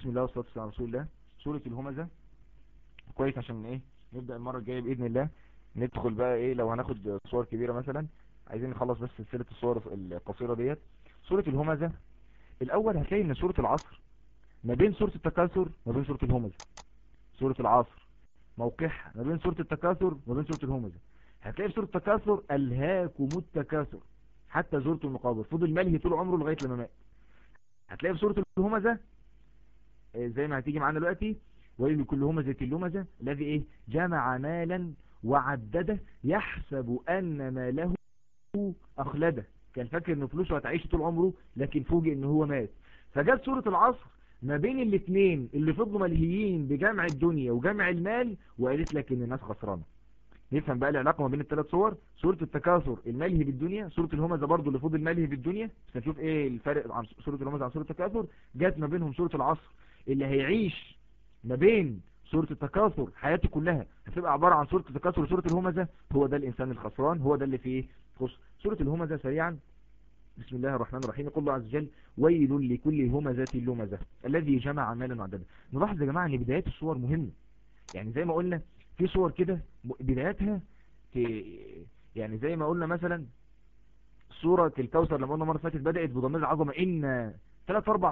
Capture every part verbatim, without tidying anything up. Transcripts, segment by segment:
بسم الله والصلاة والسلام على رسول الله. سورة الهمزة كويس عشان ايه نبدأ المرة الجاية بإذن الله. ندخل بقى ايه لو هناخد صور كبيرة مثلا، عايزين نخلص بس سلسلة الصور القصيرة ديت. سورة الهمزة الأول هتلاقي ان سورة العصر ما بين سورة التكاثر ما بين سورة الهمزة. سورة العصر موقعها ما بين سورة التكاثر ما بين سورة الهمزة. هتلاقي في سورة التكاثر ألهاكم التكاثر حتى زرتم المقابر، فضل ملهي طول عمره لغاية لما مات. هتلاقي في سورة الهمزة زي ما هتيجي معانا دلوقتي ويل لكل همزة اللمزة الذي ايه جمع مالا وعدده يحسب ان ماله اخلده. كان فاكر ان فلوسه هتعيش طول عمره لكن فوجئ ان هو مات. فجت سورة العصر ما بين الاثنين اللي فضلوا ملهيين بجمع الدنيا وجمع المال وقالت لك ان الناس خسرانه. نفهم بقى العلاقة ما بين الثلاث صور. سورة التكاثر الملهي بالدنيا، سورة الهمزة برضو اللي فضل ملهي بالدنيا، بس نشوف ايه الفرق عن سورة الهمزة عن سورة التكاثر. جت ما بينهم سورة العصر اللي هيعيش ما بين سورة التكاثر حياته كلها هتبقى عبارة عن سورة التكاثر وسورة الهمزة، هو ده الإنسان الخسران، هو ده اللي فيه خسر. سورة الهمزة سريعا بسم الله الرحمن الرحيم. يقول الله عز وجل ويل لكل همزة لمزة الذي جمع مالا وعدده. نلاحظ يا جماعة ان بدايات الصور مهمة، يعني زي ما قلنا في صور كده بداياتها يعني زي ما قلنا مثلا سورة الكوثر لما قلنا مرة فاتت بدأت بضمير العظمة إن ثلاث أربع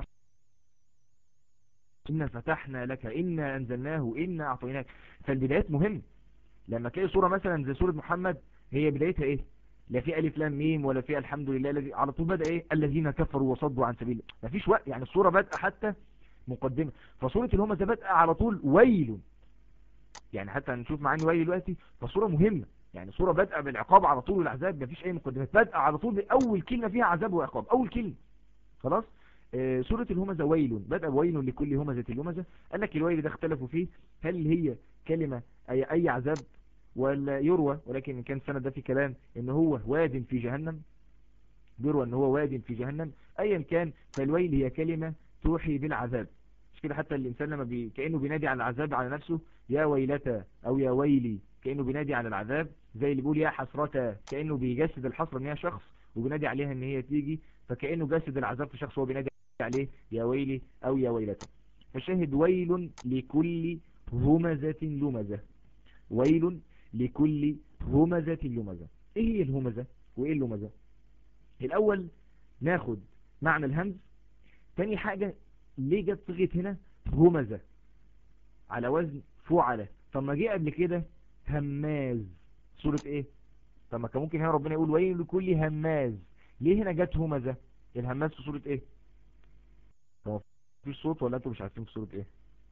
إن فتحنا لك إن أنزلناه إن أعطيناك. فالبدايات مهم. لما تلاقي صورة مثلا زي سورة محمد هي بدايتها إيه؟ لا في ألف لام ميم ولا في الحمد لله الذي على طول بدأ إيه الذين كفروا وصدوا عن سبيل. مفيش وقت، يعني الصورة بدأ حتى مقدمة. فصورة الهمزة بدأ على طول ويل، يعني حتى هنشوف معاني ويل دلوقتي. فصورة مهمة، يعني صورة بدأ بالعقاب على طول والعذاب، مفيش أي مقدمات، بدأ على طول بأول كلمة فيها عذاب وعقاب، أول كلمة خلاص. آه سورة الهمزة ويل بدأ ويل لكل همزة اللمزة. قال لك الويل ده اختلفوا فيه هل هي كلمة أي, أي عذاب ولا يروى، ولكن كان سنة ده في كلام ان هو واد في جهنم، بيروى ان هو واد في جهنم. ايا كان فالويل هي كلمة توحي بالعذاب. مش كده حتى الانسان لما بي... كأنه بينادي على العذاب على نفسه يا ويلتا او يا ويلي، كأنه بينادي على العذاب. زي اللي بيقول يا حسرتا كأنه بيجسد الحسرة ان هي شخص وبينادي عليها ان هي تيجي، فكأنه جسد العذاب في شخص وهو بينادي عليه يا ويلي او يا ويلتا. فشاهد ويل لكل همزة لمزة، ويل لكل همزة لمزة. ايه هي الهمزة وايه اللمزة؟ الاول ناخد معنى الهمز. تاني حاجة ليه جت صيغة هنا همزة على وزن فعلة؟ طب ما جه قبل كده هماز سورة ايه؟ طب ما كان ممكن هنا ربنا يقول ويل لكل هماز، ليه هنا جت همزة؟ الهماز في سورة ايه؟ هو في صوت ولا انتوا مش عارفين في سورة ايه؟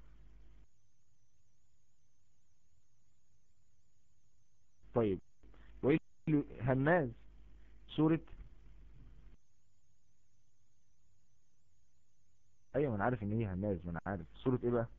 طيب ويل هماز سورة، ايوه ما انا عارف ان هي هماز، ما انا عارف سورة ايه بقى؟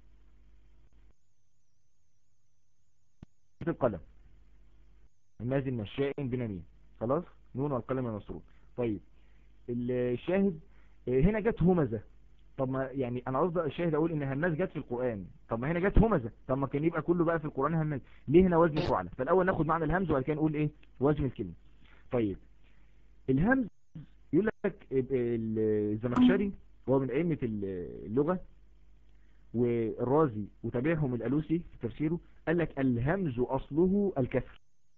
سورة القلم. هماز مشاء بنميم، خلاص نون والقلم المسطور. طيب الشاهد هنا جت همزة. طب ما يعني انا قصدي الشاهد اقول ان هماز جت في القرآن، طب ما هنا جت همزة، طب ما كان يبقى كله بقى في القرآن هماز، ليه هنا وزن فعلة؟ فالاول ناخد معنى الهمز وبعد كده نقول ايه وزن الكلمة. طيب الهمز يقول لك الزمخشري هو من ائمة اللغة والرازي وتابعهم الألوسي في تفسيره، قال لك الهمز أصله الكسر.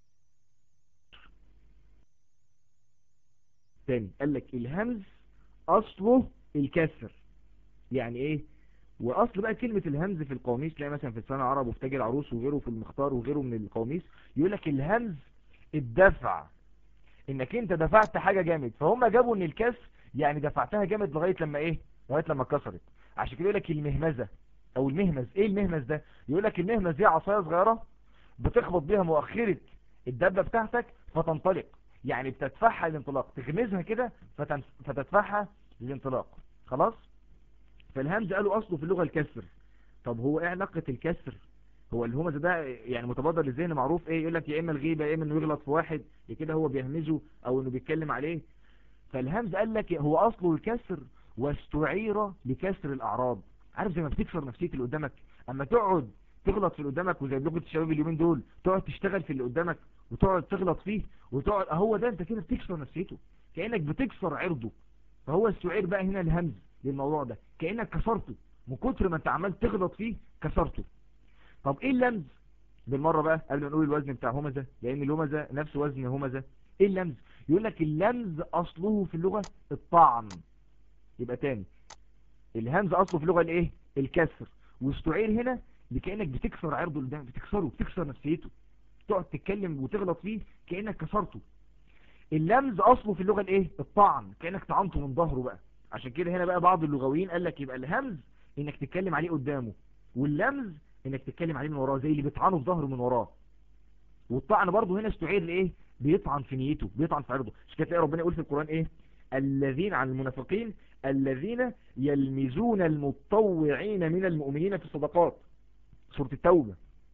تاني قال لك الهمز أصله الكسر. يعني ايه؟ وأصل بقى كلمة الهمز في القواميس تلاقي مثلا في لسان العرب وفي تاج العروس وغيره في المختار وغيره من القواميس يقول لك الهمز الدفع، انك انت دفعت حاجة جامد، فهم جابوا ان الكسر يعني دفعتها جامد لغاية لما ايه لغاية لما اتكسرت. عشان كده يقول لك المهمزة او المهمز. ايه المهمز ده؟ يقول لك المهمز دي عصايه صغيره بتخبط بيها مؤخره الدبه بتاعتك فتنطلق، يعني بتدفعها للانطلاق، تغمزها كده فتنف... فتدفعها للانطلاق. خلاص. فالهمز قالوا اصله في اللغه الكسر. طب هو ايه علاقه الكسر؟ هو الهمز ده يعني متبادر للذهن معروف ايه؟ يقول لك يا اما الغيبه يا اما انه يغلط في واحد كده هو بيهمزه او انه بيتكلم عليه. فالهمز قال لك هو اصله الكسر واستعير لكسر الاعراض. عارف زي ما بتكسر نفسيه اللي قدامك اما تقعد تغلط في اللي قدامك، وزي لغه الشباب اليومين دول تقعد تشتغل في اللي قدامك وتقعد تغلط فيه وتقعد، هو ده انت كده بتكسر نفسيته، كانك بتكسر عرضه. فهو استعير بقى هنا الهمز للموضوع ده، كانك كسرته من كتر ما انت عمال تغلط فيه كسرته. طب ايه اللمز بالمرة بقى قبل ما نقول الوزن بتاع همزة، لان الهمزة نفس وزن همزة. ايه اللمز؟ يقول لك اللمز اصله في اللغة الطعن. يبقى تاني، الهمز اصله في اللغة الايه؟ الكسر، واستعير هنا لكأنك بتكسر عرضه اللي قدامك، بتكسره، بتكسر نفسيته، تقعد تتكلم وتغلط فيه كأنك كسرته. اللمز اصله في اللغة الايه؟ الطعن، كأنك طعنته من ظهره بقى. عشان كده هنا بقى بعض اللغويين قال لك يبقى الهمز انك تتكلم عليه قدامه، واللمز انك تتكلم عليه من وراه، زي اللي بيطعنه في ظهره من وراه. والطعن برضه هنا استعير لايه؟ بيطعن في نيته، بيطعن في عرضه. عشان كده تلاقي ربنا يقول في القرآن ايه؟ الذين عن المنافقين الذين يلمزون المتطوعين من المؤمنين في الصدقات، سورة التوبة.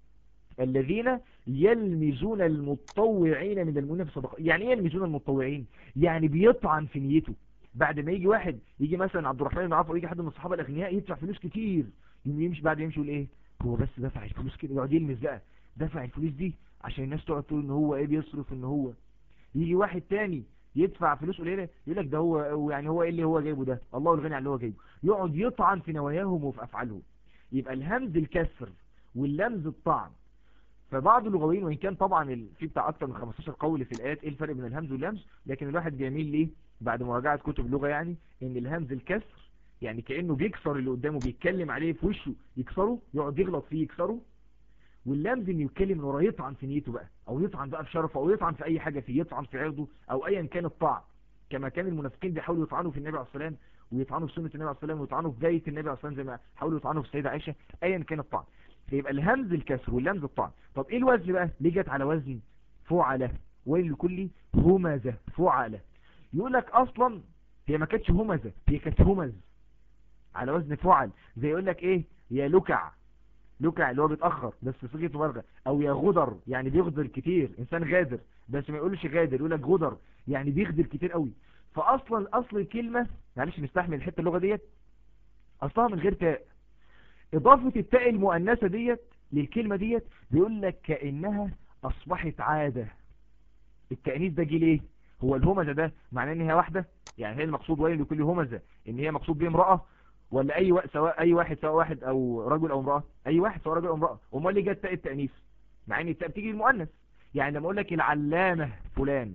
الذين يلمزون المتطوعين من المؤمنين في الصدقات. يعني ايه يلمزون المتطوعين؟ يعني بيطعن في نيته. بعد ما يجي واحد، يجي مثلا عبد الرحمن بن عوف، او يجي حد من الصحابه الاغنياء يدفع فلوس كتير، يمشي بعد يمشي يقول ايه؟ هو بس دفع الفلوس كده، يقعد يلمز بقى، دفع الفلوس دي عشان الناس تقعد تقول ان هو ايه بيصرف. ان هو يجي واحد تاني يدفع فلوس قليله، يقول لك ده هو يعني هو ايه اللي هو جايبه ده، الله الغني عن اللي هو جايبه، يقعد يطعن في نواياهم وفي افعالهم. يبقى الهمز الكسر واللمز الطعن. فبعض اللغويين، وان كان طبعا في بتاع اكتر من خمستاشر قول في الايات ايه الفرق بين الهمز واللمز، لكن الواحد بيميل ليه بعد مراجعه كتب اللغه يعني ان الهمز الكسر، يعني كانه بيكسر اللي قدامه، بيتكلم عليه في وشه يكسره، يقعد يغلط فيه يكسره. واللمز انه يتكلم من وراه، يطعن في نيته بقى، او يطعن بقى في شرفه، او يطعن في اي حاجه فيه، يطعن في عرضه، او ايا كان الطعن. كما كان المنافقين بيحاولوا يطعنوا في النبي عليه الصلاه والسلام، ويطعنوا في سنه النبي عليه الصلاه والسلام، ويطعنوا في بيت النبي عليه الصلاه والسلام، زي ما حاولوا يطعنوا في السيده عائشه، ايا كان الطعن. يبقى الهمز الكسر واللمز الطعن. طب ايه الوزن بقى؟ ليه جت على وزن فعله؟ ويل لكل همزه فعله. يقول لك اصلا هي ما كانتش همزه، هي كانت همز على وزن فعل. زي يقول لك ايه؟ يا لكع، لكع اللي هو بيتاخر بس صيغه مبالغه، او يا غدر يعني بيغدر كتير، انسان غادر بس ما يقولش غادر، يقول لك غدر يعني بيغدر كتير قوي. فاصلا اصل الكلمه، معلش نستحمل الحته اللغه ديت، اصلها من غير تاء. اضافه التاء المؤنثه ديت للكلمه ديت بيقول لك كانها اصبحت عاده. التانيث ده جه ليه؟ هو الهمزه ده معناه ان هي واحده؟ يعني هي المقصود وين لكل همزه ان هي مقصود بيه امراه، ولا اي وقت سواء اي واحد سواء واحد او رجل او امراه؟ اي واحد سواء رجل او امراه. امال ليه جت تاء التانيث مع ان التاء بتيجي للمؤنث؟ يعني لما اقول لك العلامه فلان،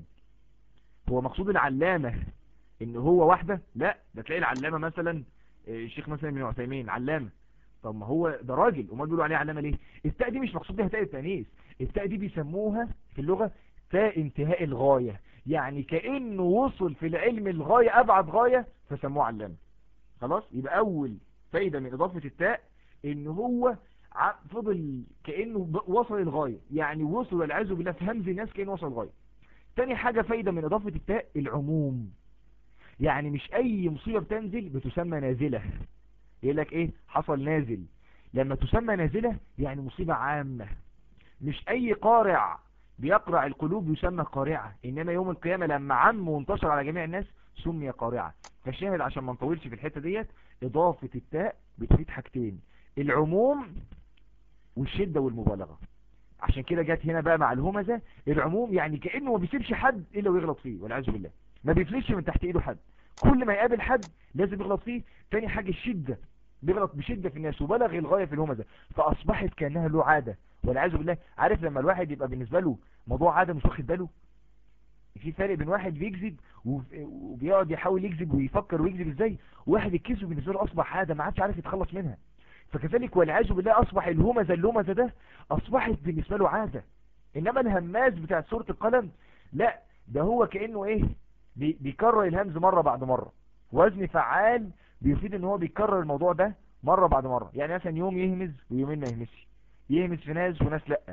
هو مقصود العلامه ان هو واحده؟ لا، ده تلاقي العلامه مثلا الشيخ مثلا ابن عثيمين علامه. طب ما هو ده راجل، امال بيقولوا عليه علامه ليه؟ التاء دي مش مقصود بيها تاء التانيث، التاء دي بيسموها في اللغه تاء انتهاء الغايه، يعني كانه وصل في العلم الغايه، ابعد غايه، فسموه علامه. خلاص، يبقى اول فايدة من اضافة التاء ان هو فضل كأنه وصل الغاية، يعني وصل والعياذ بالله في همز الناس كأنه وصل الغاية. تاني حاجة فايدة من اضافة التاء العموم، يعني مش اي مصيبة بتنزل بتسمى نازلة. يقول لك ايه؟ حصل نازل. لما تسمى نازلة يعني مصيبة عامة. مش اي قارع بيقرع القلوب يسمى قارعة، انما يوم القيامة لما عم وانتشر على جميع الناس سمي قارعة. فالشاهد عشان ما نطولش في الحتة ديت، اضافة التاء بتفيد حاجتين: العموم والشدة والمبالغة. عشان كده جت هنا بقى مع الهمزة العموم، يعني كأنه ما بيسيبش حد الا ويغلط فيه والعياذ بالله، ما بيفلتش من تحت ايده حد، كل ما يقابل حد لازم يغلط فيه. تاني حاجة الشدة، بيغلط بشدة في الناس وبلغ الغاية في الهمزة، فاصبحت كأنها له عادة والعياذ بالله. عارف لما الواحد يبقى بالنسبة له موضوع عادة مش واخد باله؟ في فرق بين واحد بيكذب وبيقعد يحاول يكذب ويفكر ويكذب ازاي، وواحد الكذب بالنسبه له اصبح عاده ما عادش عارف يتخلص منها. فكذلك والعياذ بالله اصبح الهمزه اللمزه ده اصبحت بالنسبه له عاده. انما الهماز بتاع سوره القلم لا، ده هو كانه ايه؟ بي بيكرر الهمز مره بعد مره. وزن فعال بيفيد ان هو بيكرر الموضوع ده مره بعد مره، يعني مثلا يوم يهمز ويومين ما يهمسش، يهمز في ناس وناس لا.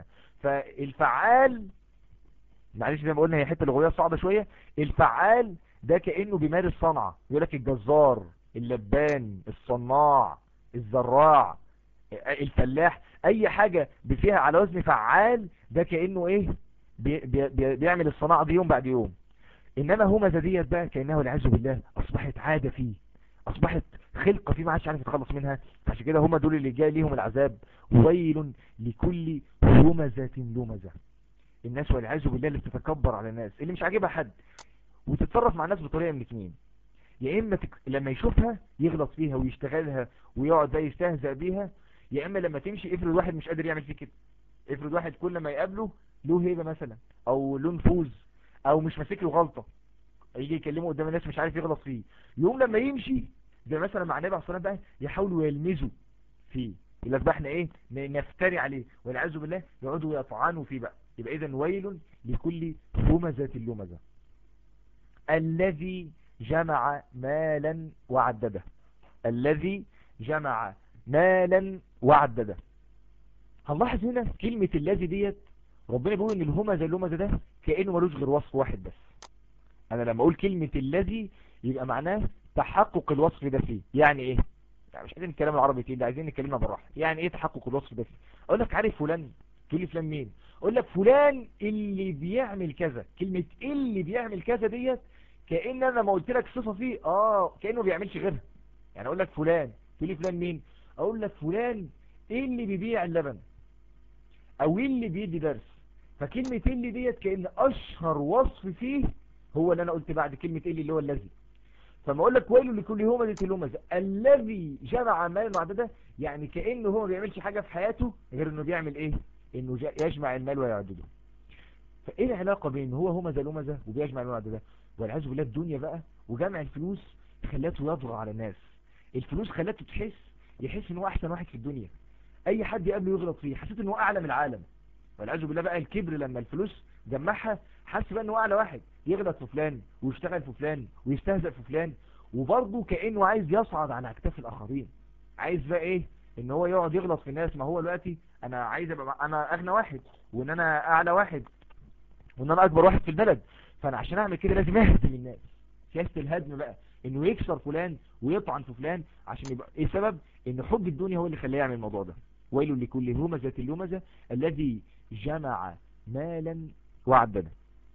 فالفعال، معلش زي ما قلنا هي حته لغويه صعبه شويه، الفعال ده كانه بيمارس صنعه. يقول لك الجزار، اللبان، الصناع، الزراع، الفلاح، اي حاجه فيها على وزن فعال ده كانه ايه؟ بي بي بيعمل الصناعه دي يوم بعد يوم. انما همزه ديت بقى كانه والعياذ بالله اصبحت عاده فيه، اصبحت خلقه فيه ما عادش عارف يتخلص منها. عشان كده هم دول اللي جاي ليهم العذاب: ويل لكل همزه لمزه. الناس والعياذ بالله اللي بتتكبر على الناس، اللي مش عاجبها حد، وتتصرف مع الناس بطريقه من اتنين: يا اما تك... لما يشوفها يغلط فيها ويشتغلها ويقعد ده يستهزأ بيها، يا اما لما تمشي افرض واحد مش قادر يعمل فيه كده، افرض واحد كل ما يقابله له هيبة مثلا او له نفوذ او مش ماسك له غلطة، يجي يكلمه قدام الناس مش عارف يغلط فيه، يوم لما يمشي زي مثلا مع النبي عليه الصلاه والسلام بقى يحاولوا يلمزوا فيه، يقول لك بقى احنا ايه ن- نفتري عليه والعياذ بالله، يقعدوا يطعنوا فيه بقى. يبقى اذا ويل لكل همزة اللمزة الذي جمع مالا وعدده، الذي جمع مالا وعدده. هنلاحظ هنا كلمة الذي ديت ربنا بيقول ان الهمزة اللمزة ده كأنه ملوش غير وصف واحد بس. انا لما اقول كلمة الذي يبقى معناه تحقق الوصف ده فيه. يعني ايه؟ يعني مش عايزين الكلام العربي تقيل ده، عايزين نتكلمنا بالراحه. يعني ايه تحقق الوصف ده فيه؟ اقول لك عارف فلان، تقول لي فلان مين؟ اقول لك فلان اللي بيعمل كذا. كلمة اللي بيعمل كذا ديت كأن انا ما قلت لك صفة فيه اه كأنه بيعملش غيرها. يعني اقول لك فلان، تقول لي فلان مين؟ اقول لك فلان اللي بيبيع اللبن او اللي بيدي درس. فكلمة اللي ديت كأن اشهر وصف فيه هو اللي انا قلت بعد كلمة اللي اللي هو الذي. فما اقول لك ويل لكل همزة اللمزة الذي جمع مالا وعدده، يعني كأنه هو ما بيعملش حاجة في حياته غير انه بيعمل ايه؟ انه يجمع المال ويعدده. فايه العلاقة بين هو همزة لمزة وبيجمع المال ويعدده؟ والعياذ بالله الدنيا بقى وجمع الفلوس خلاته يطغى على الناس. الفلوس خلاته تحس يحس ان هو احسن واحد في الدنيا، اي حد يقابله يغلط فيه، حسيت ان هو اعلى من العالم. والعياذ بالله بقى الكبر لما الفلوس جمعها حس بقى ان هو اعلى واحد، يغلط في فلان ويشتغل في فلان ويستهزأ في فلان، وبرضه كأنه عايز يصعد على اكتاف الاخرين. عايز بقى ايه؟ ان هو يقعد يغلط في الناس. ما هو دلوقتي انا عايز ابقى انا اغنى واحد وان انا اعلى واحد وان انا اكبر واحد في البلد، فانا عشان اعمل كده لازم اهدم الناس. سياسة الهدم بقى انه يكسر فلان ويطعن في فلان عشان يبقى ايه السبب؟ ان حب الدنيا هو اللي خلاه يعمل الموضوع ده. ويل لكل همزة اللمزة الذي جمع مالا وعدده.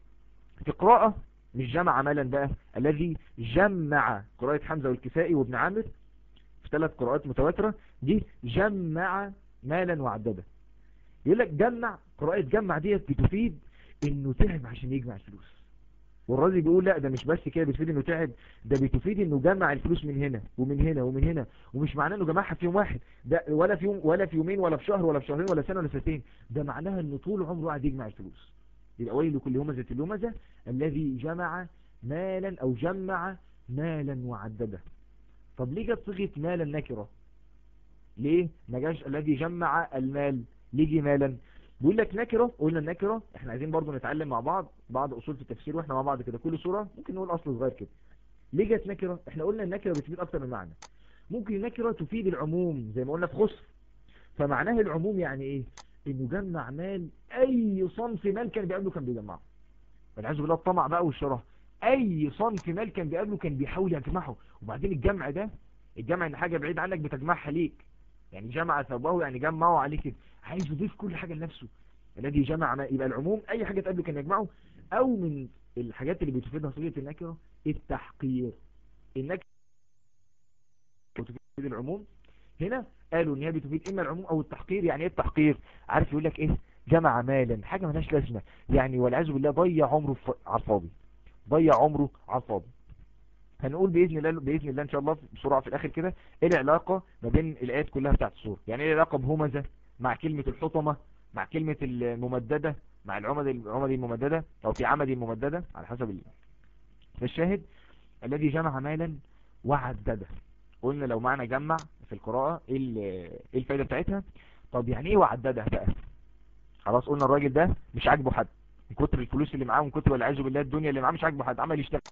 في قراءة مش جمع مالا بقى، الذي جمع، قراءة حمزة والكسائي وابن عامر في ثلاث قراءات متواترة، دي جمع مالا وعدده. يقول لك جمع، قراءة جمع ديت بتفيد انه تعب عشان يجمع الفلوس. والراجل بيقول لا ده مش بس كده بتفيد انه تعب، ده بتفيد انه جمع الفلوس من هنا ومن هنا ومن هنا، ومش معناه انه جمعها في يوم واحد ده، ولا في يوم ولا في يومين ولا في شهر ولا في شهرين ولا سنة ولا سنتين، ده معناها انه طول عمره قاعد يجمع الفلوس. يبقى ويل لكل همزة اللمزة الذي جمع مالا او جمع مالا وعدده. طب ليه جت صيغه مالا نكره؟ ليه ما جاش الذي جمع المال؟ ليه جه مالا؟ بيقول لك نكره. قلنا النكره احنا عايزين برضو نتعلم مع بعض بعض اصول في التفسير واحنا مع بعض كده كل سوره ممكن نقول اصل صغير كده. ليه جت نكره؟ احنا قلنا النكره بتفيد اكتر من معنى. ممكن النكره تفيد العموم زي ما قلنا في خسر، فمعناه العموم يعني ايه؟ انه جمع مال، اي صنف مال كان بيقابله كان بيجمعه. والعياذ بالله الطمع بقى والشره، اي صنف مال كان بيقابله كان بيحاول يجمعه. وبعدين الجمع ده، الجمع ان حاجه بعيد عنك بتجمعها ليك، يعني جمع ثوبه يعني جمعه عليه كده، عايز يضيف كل حاجه لنفسه. الذي جمع ما يبقى العموم اي حاجه تقابله كان يجمعه. او من الحاجات اللي بتفيدها صيغه النكره التحقير. النكره بتفيد العموم، هنا قالوا ان هي بتفيد اما العموم او التحقير. يعني ايه التحقير؟ عارف يقول لك ايه؟ جمع مالا، حاجه مالهاش لازمه يعني، والعياذ بالله ضيع عمره على الفاضي، ضيع عمره على الفاضي. هنقول باذن الله باذن الله ان شاء الله بسرعه في الاخر كده ايه العلاقه ما بين الايات كلها بتاعت السوره. يعني ايه العلاقه بهمزه مع كلمه الحطمه مع كلمه الممدده مع العمد العمد الممدده او في عمد الممدده على حسب الشاهد. الذي جمع مالا وعدده، قلنا لو معنى جمع في القراءه ايه الفايده بتاعتها؟ طب يعني ايه وعدده بقى؟ خلاص قلنا الراجل ده مش عاجبه حد من كتر الفلوس اللي معاه، من كتر والعياذ بالله الدنيا اللي معاه مش عاجبه حد، عمل يشتغل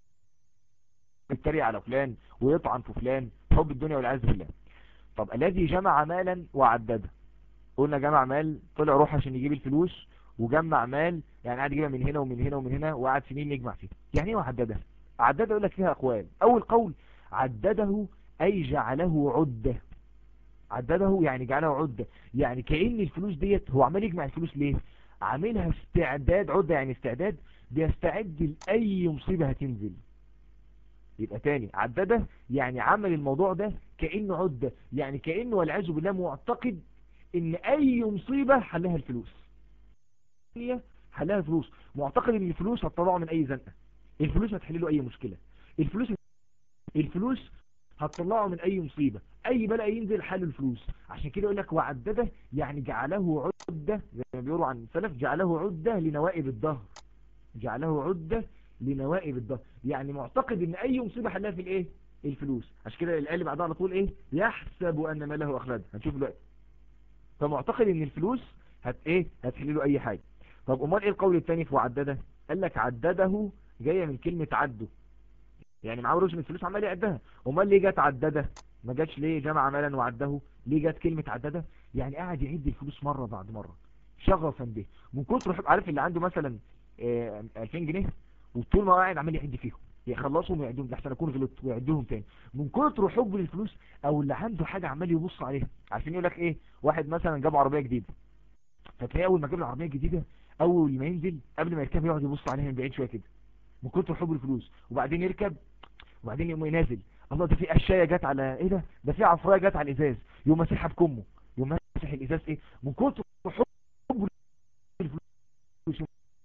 يتريق على فلان ويطعن في فلان، حب الدنيا والعياذ بالله. طب الذي جمع مالا وعدده، قلنا جمع مال طلع روح عشان يجيب الفلوس، وجمع مال يعني قاعد يجيبها من هنا ومن هنا ومن هنا وقعد سنين يجمع فيها. يعني ايه وعدده؟ عدده يقول لك فيها اقوال. اول قول عدده اي جعله عده. عدده يعني جعله عده، يعني كأن الفلوس ديت هو عمال يجمع الفلوس ليه؟ عاملها استعداد، عده يعني استعداد، بيستعد لأي مصيبة هتنزل. يبقى تاني عدده يعني عمل الموضوع ده كأنه عدة، يعني كأنه والعياذ بالله معتقد ان اي مصيبة حلها الفلوس، حلها الفلوس، معتقد ان الفلوس هتطلعه من اي زنقة، الفلوس هتحل له اي مشكلة، الفلوس الفلوس هتطلعه من اي مصيبة، اي بلاء ينزل حل الفلوس. عشان كده يقول لك وعدده، يعني جعله عدة، زي ما بيقولوا عن السلف جعله عدة لنوائب الدهر، جعله عدة لنوائب الدهر، يعني معتقد ان اي مصيبة حلها في الايه، الفلوس. عشان كده الآية اللي بعدها على طول ايه، يحسب ان ما له اخلد، هنشوف دلوقتي. فمعتقد ان الفلوس هت ايه، هتحل له اي حاجة. طب امال ايه القول الثاني في وعدده؟ قال لك عدده جاية من كلمة عده، يعني معاه رزم الفلوس عمال يعدها. امال ليه جت عدده؟ ما جاتش ليه جمع مالا وعده؟ ليه جت كلمة عدده؟ يعني قاعد يعد الفلوس مرة بعد مرة شغفا به، من كتر حب. عارف اللي عنده مثلا آه، ألفين جنيه، وطول ما هو قاعد عمال يعد فيهم، يخلصهم ويعدهم لحسن اكون غلط ويعدهم تاني من كتر حبه للفلوس. او اللي عنده حاجة عمال يبص عليها. عارفين يقول لك ايه، واحد مثلا جاب عربية جديدة، فتلاقيه اول ما جاب العربية الجديدة اول ما ينزل قبل ما يركب يقعد يبص عليها من بعيد شوية كده، من كتر حبه للفلوس. وبعدين يركب، وبعدين يقوم ينازل، الله ده في قشايه جت على ايه، ده ده في عصايه جت على الازاز، يقوم ماسحها بكمه، يقوم ماسح الازاز ايه من كتر حبه للفلوس.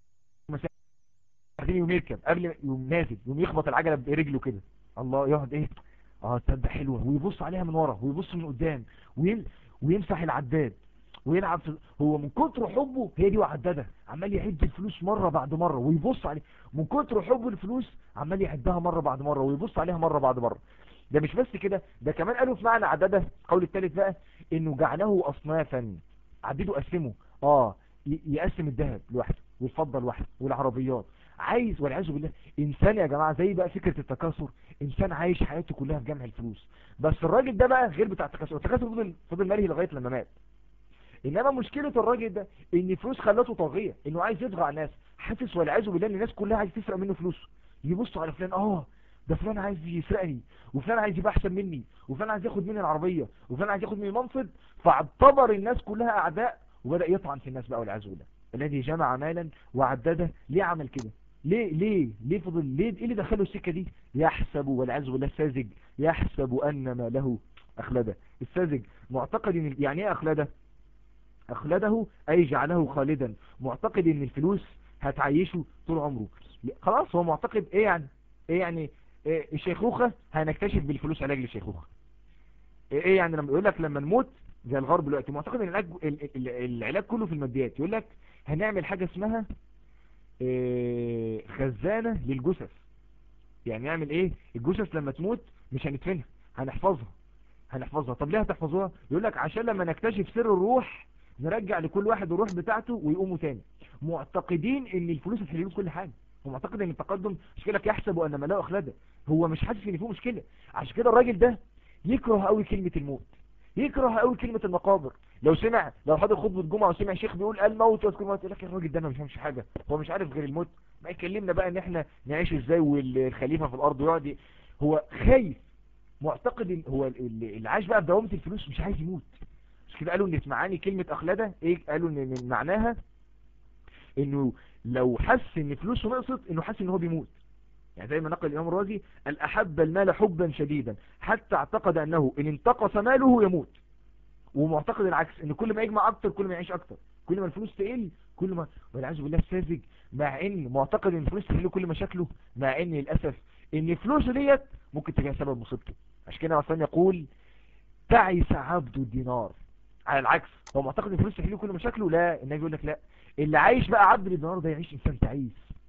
بعدين يقوم يركب قبل ما- يقوم نازل، يقوم يخبط العجله برجله كده، الله يقعد ايه، اه تصدق حلوه، ويبص عليها من ورا ويبص من قدام، ويم ويمسح العداد ويلعب في. هو من كتر حبه، هي دي وعدده، عمال يعد الفلوس مره بعد مره ويبص عليه، من كتر حبه الفلوس عمال يعدها مره بعد مره ويبص عليها مره بعد مره. ده مش بس كده، ده كمان قالوا في معنى عدده، القول الثالث بقى، انه جعله اصنافا، عدده قسمه، اه ي- يقسم الذهب لوحده والفضه لوحده والعربيات. عايز والعياذ بالله انسان يا جماعه زي بقى فكره التكاثر، انسان عايش حياته كلها في جمع الفلوس. بس الراجل ده بقى غير بتاع التكاثر، التكاثر فضل فضل مالي لغايه لما مات. انما مشكله الراجل ده ان الفلوس خلته طاغيه، انه عايز يطغى على الناس، حاسس والعياذ بالله ان الناس كلها عايز تسرق منه فلوسه. يبصوا على فلان، اه ده فلان عايز يسرقني، وفلان عايز يبقى احسن مني، وفلان عايز ياخد مني العربيه، وفلان عايز ياخد مني المنصب، فاعتبر الناس كلها اعداء، وبدا يطعن في الناس بقى والعياذ بالله. الذي جمع مالا وعدده، ليه عمل كده؟ ليه ليه ليه فضل ليه ايه اللي دخله السكه دي؟ يحسب والعياذ بالله الساذج، يحسب ان ما له اخلده. الساذج معتقد ان يعني ايه اخلده؟ أخلده أي جعله خالدا، معتقد ان الفلوس هتعيشه طول عمره. خلاص هو معتقد ايه يعني، ايه يعني إيه الشيخوخة، هنكتشف بالفلوس علاج للشيخوخة. ايه إيه يعني لما يقول لك لما نموت زي الغرب دلوقتي، معتقد ان العلاج, ال- ال- العلاج كله في الماديات. يقول لك هنعمل حاجة اسمها إيه خزانة للجثث. يعني نعمل ايه، الجثث لما تموت مش هندفنها، هنحفظها. هنحفظها طب ليه هتحفظوها؟ يقول لك عشان لما نكتشف سر الروح نرجع لكل واحد الروح بتاعته ويقوموا تاني. معتقدين ان الفلوس هتحل له كل حاجه، هو معتقد ان التقدم مش كده، يحسب ان ما لا اخلده، هو مش حاسس ان فيه مشكله. عشان كده الراجل ده يكره قوي كلمه الموت، يكره قوي كلمه المقابر. لو سمع لو حضر خطبه جمعه وسمع شيخ بيقول الموت يذكر الموت، يقول لك يا الراجل ده ما بيفهمش حاجه، هو مش عارف غير الموت، ما يكلمنا بقى ان احنا نعيش ازاي والخليفه في الارض ويقعد ي- هو خايف. معتقد ان هو اللي اللي عايش بقى بدوامة الفلوس مش عايز يموت. مش كده قالوا ان في معاني كلمة اخلده ايه، قالوا ان من معناها انه لو حس ان فلوسه نقصت انه حس ان هو بيموت. يعني زي ما نقل الامام الرازي، الاحب المال حبا شديدا حتى اعتقد انه ان انتقص ماله يموت. ومعتقد العكس، ان كل ما يجمع اكتر كل ما يعيش اكتر، كل ما الفلوس تقل كل ما، والعياذ بالله الساذج، مع ان معتقد ان الفلوس تحل كل مشاكله، مع ان للاسف ان فلوسه ديت ممكن تكون سبب مصيبته. عشان كده مثلا يقول تعس عبد الدينار. على العكس هو معتقد ان الفلوس تحل كل مشاكله، لا النبي يقول لك لا، اللي عايش بقى عبد الدينار ده يعيش انسان تعيس.